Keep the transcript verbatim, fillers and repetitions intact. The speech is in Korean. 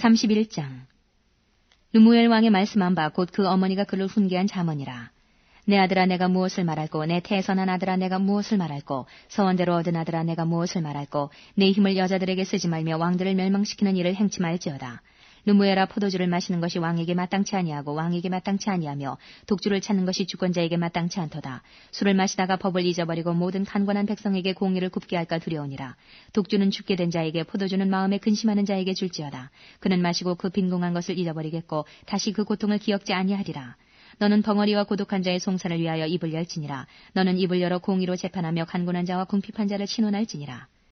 삼십일 장. 르무엘 왕의 말씀한 바 곧 그 어머니가 그를 훈계한 자문이라. 내 아들아 내가 무엇을 말할꼬, 내 태선한 아들아 내가 무엇을 말할꼬, 서원대로 얻은 아들아 내가 무엇을 말할꼬, 내 힘을 여자들에게 쓰지 말며 왕들을 멸망시키는 일을 행치 말지어다. 르무엘아, 포도주를 마시는 것이 왕에게 마땅치 아니하고 왕에게 마땅치 아니하며 독주를 찾는 것이 주권자에게 마땅치 않도다. 술을 마시다가 법을 잊어버리고 모든 간관한 백성에게 공의를 굽게 할까 두려우니라. 독주는 죽게 된 자에게, 포도주는 마음에 근심하는 자에게 줄지어다. 그는 마시고 그 빈궁한 것을 잊어버리겠고 다시 그 고통을 기억지 아니하리라. 너는 벙어리와 고독한 자의 송사를 위하여 입을 열지니라. 너는 입을 열어 공의로 재판하며 간곤한 자와 궁핍한 자를 신원할지니라.